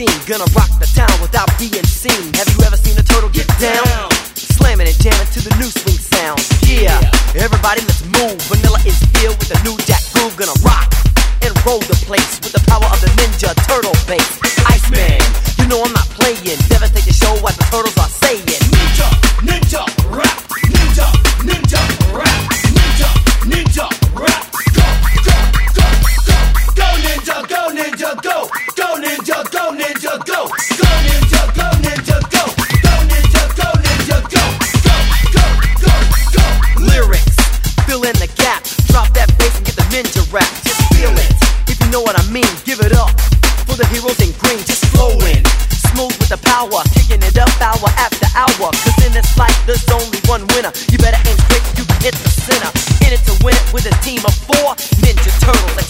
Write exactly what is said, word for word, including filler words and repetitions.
machine, gonna rock the town without being seen. Have you ever seen a turtle get down? Slamming and jamming to the new swing sound. Yeah, everybody let's move. Vanilla is here with the new jack groove. Gonna rock and roll the place with the power of the Ninja Turtle bass. Iceman, you know I'm not playing. Devastate the show what the turtles are saying. Ninja, ninja, rap. Ninja, ninja, rap. Ninja, ninja, rap. Go, go, go, go. Go ninja, go ninja, go. Go ninja, go ninja, go. Go ninja, go ninja, go. Go ninja, go ninja, go. Go, go, go, go. Lyrics, fill in the gap. Drop that bass and get the ninja rap. Just feel it, if you know what I mean. Give it up for the heroes in green. Just flowing, smooth with the power. Kicking it up hour after hour. Cause in this life there's only one winner. You better aim quick, you can hit the center. In it to win it with a team of four Ninja Turtles.